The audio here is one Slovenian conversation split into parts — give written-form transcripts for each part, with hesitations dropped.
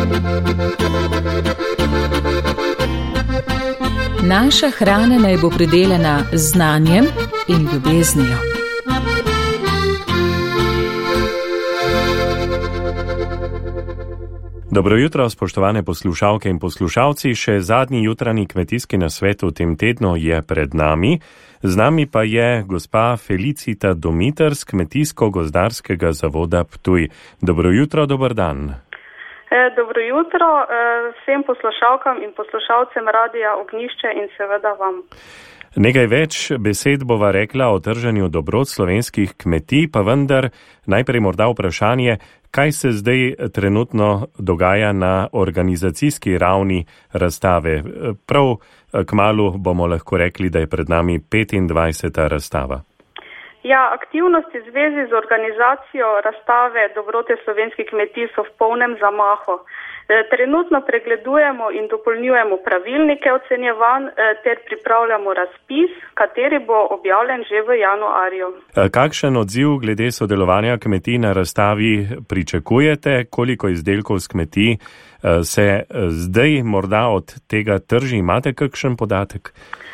Naša hrana naj bo pridelana z znanjem in ljubeznijo. Dobro jutro, spoštovane poslušalke in poslušalci. Še zadnji jutranji kmetijski nasvet v tem tednu je pred nami. Z nami pa je gospa Felicita Domitr z Kmetijsko-gozdarskega zavoda Ptuj. Dobro jutro, dober dan. Dobro jutro vsem poslušalkam in poslušalcem Radia Ognjišče in seveda vam. Nekaj več besed bova rekla o trženju dobrot slovenskih kmetij, pa vendar najprej morda vprašanje, kaj se zdaj trenutno dogaja na organizacijski ravni razstave. Prav kmalu bomo lahko rekli, da je pred nami 25. razstava. Ja, aktivnosti v zvezi z organizacijo razstave Dobrote slovenskih kmetij so v polnem zamahu. Trenutno pregledujemo in dopolnjujemo pravilnike ocenjevanj ter pripravljamo razpis, kateri bo objavljen že v januarju. Kakšen odziv glede sodelovanja kmetij na razstavi pričakujete? Koliko izdelkov z kmetij se zdaj morda od tega trži? Imate kakšen podatek?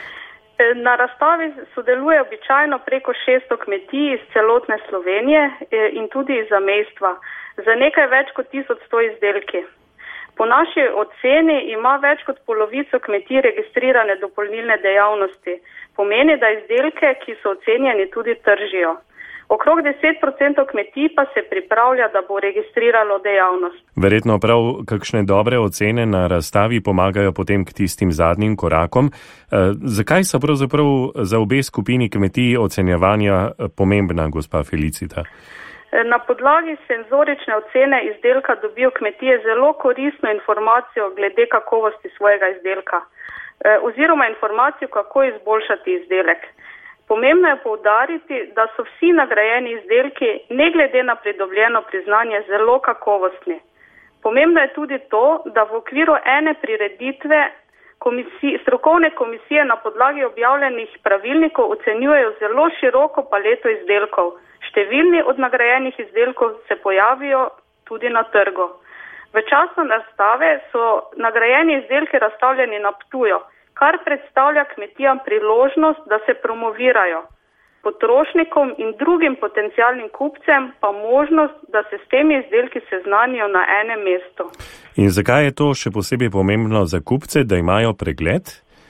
Na razstavi sodeluje običajno preko 600 kmetij iz celotne Slovenije in tudi iz zamejstva, za nekaj več kot 1100 izdelki. Po naši oceni ima več kot polovico kmetij registrirane dopolnilne dejavnosti. Pomeni, da izdelke, ki so ocenjeni, tudi tržijo. Okrog 10% kmetij pa se pripravlja, da bo registriralo dejavnost. Verjetno prav kakšne dobre ocene na razstavi pomagajo potem k tistim zadnjim korakom. Zakaj so pravzaprav za obe skupini kmetij ocenjevanja pomembna, gospa Felicita? Na podlagi senzorične ocene izdelka dobijo kmetije zelo koristno informacijo glede kakovosti svojega izdelka oziroma informacijo, kako izboljšati izdelek. Pomembno je poudariti, da so vsi nagrajeni izdelki, ne glede na pridobljeno priznanje, zelo kakovostni. Pomembno je tudi to, da v okviru ene prireditve strokovne komisije na podlagi objavljenih pravilnikov ocenjujejo zelo široko paleto izdelkov. Številni od nagrajenih izdelkov se pojavijo tudi na trgu. V času razstave so nagrajeni izdelki razstavljeni na Ptuju, kar predstavlja kmetijam priložnost, da se promovirajo. Potrošnikom in drugim potencialnim kupcem pa možnost, da se s temi izdelki seznanijo na enem mestu. In zakaj je to še posebej pomembno za kupce, da imajo pregled?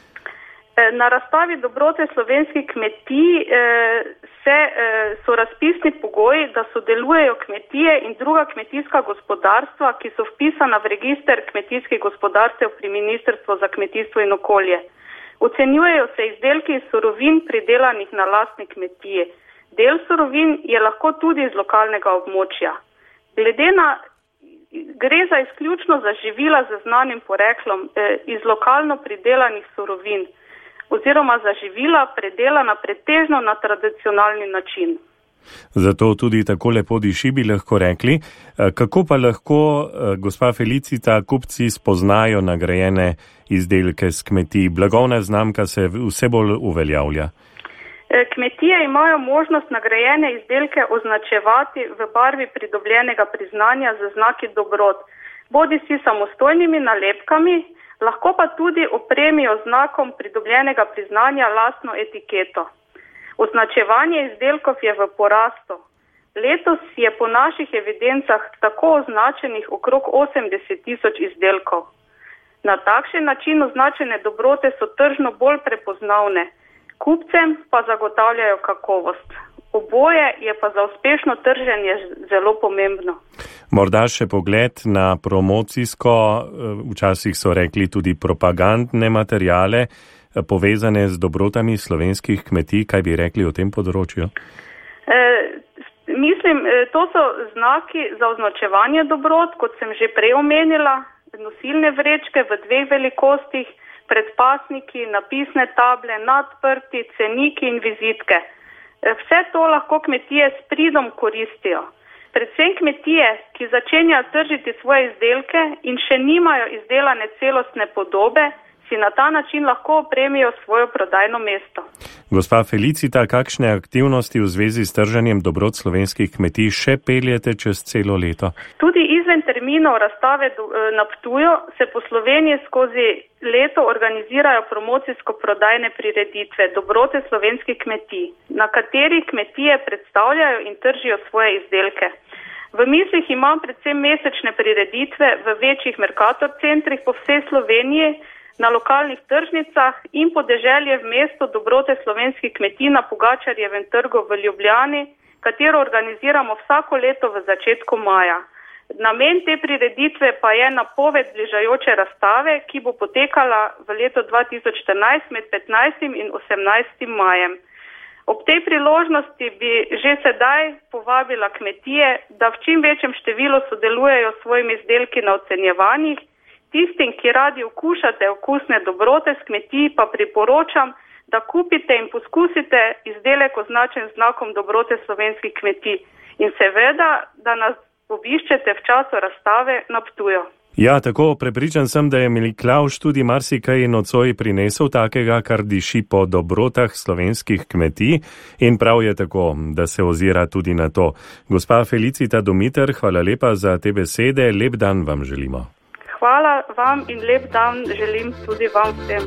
Na razstavi Dobrote slovenskih kmetij so razpisni pogoji, da sodelujejo kmetije in druga kmetijska gospodarstva, ki so vpisana v register kmetijskih gospodarstev pri Ministrstvu za kmetijstvo in okolje. Ocenjujejo se izdelki iz surovin pridelanih na lastni kmetiji. Del surovin je lahko tudi iz lokalnega območja. Gre za izključno za živila z znanim poreklom iz lokalno pridelanih surovin oziroma za živila predelana pretežno na tradicionalni način. Zato tudi tako lepo diši, bi lahko rekli. Kako pa lahko, gospa Felicita, kupci spoznajo nagrajene izdelke z kmetij? Blagovna znamka se vse bolj uveljavlja. Kmetije imajo možnost nagrajene izdelke označevati v barvi pridobljenega priznanja z znaki dobrot, bodisi samostojnimi nalepkami, lahko pa tudi opremijo znakom pridobljenega priznanja lastno etiketo. Označevanje izdelkov je v porastu. Letos je po naših evidencah tako označenih okrog 80.000 izdelkov. Na takšen način označene dobrote so tržno bolj prepoznavne, kupcem pa zagotavljajo kakovost. Oboje je pa za uspešno trženje zelo pomembno. Morda še pogled na promocijsko, včasih so rekli tudi propagandne materijale, povezane z dobrotami slovenskih kmetij. Kaj bi rekli o tem področju? To so znaki za označevanje dobrot, kot sem že prej omenila, nosilne vrečke v 2 velikostih, predpasniki, napisne table, nadprti, ceniki in vizitke. Vse to lahko kmetije s pridom koristijo. Predvsem kmetije, ki začenjajo tržiti svoje izdelke in še nimajo izdelane celostne podobe, si na ta način lahko opremijo svojo prodajno mesto. Gospa Felicita, kakšne aktivnosti v zvezi s trženjem dobrot slovenskih kmetij še peljete čez celo leto? Tudi izven terminov razstave na Ptuju se po Sloveniji skozi leto organizirajo promocijsko-prodajne prireditve Dobrote slovenskih kmetij, na katerih kmetije predstavljajo in tržijo svoje izdelke. V mislih imam predvsem mesečne prireditve v večjih Mercator centrih po vsej Sloveniji, na lokalnih tržnicah in podeželje v mestu Dobrote slovenskih kmetij na Pogačarjevem trgu v Ljubljani, katero organiziramo vsako leto v začetku maja. Namen te prireditve pa je napoved bližajoče razstave, ki bo potekala v letu 2014 med 15. in 18. majem. Ob tej priložnosti bi že sedaj povabila kmetije, da v čim večjem številu sodelujejo s svojimi izdelki na ocenjevanjih. Tistim, ki radi okušate okusne dobrote s kmetij, pa priporočam, da kupite in poskusite izdelek označen znakom Dobrote slovenskih kmetij. In seveda, da nas obiščete v času razstave na Ptuju. Ja, tako prepričan sem, da je Miklavž tudi marsikaj nocoj prinesel takega, kar diši po dobrotah slovenskih kmetij in prav je tako, da se ozira tudi na to. Gospa Felicita Domiter, hvala lepa za te besede, lep dan vam želimo. Hvala vam in lep dan želim tudi vam vsem.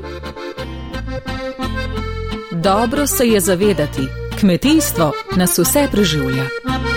Dobro se je zavedati, kmetijstvo nas vse preživlja.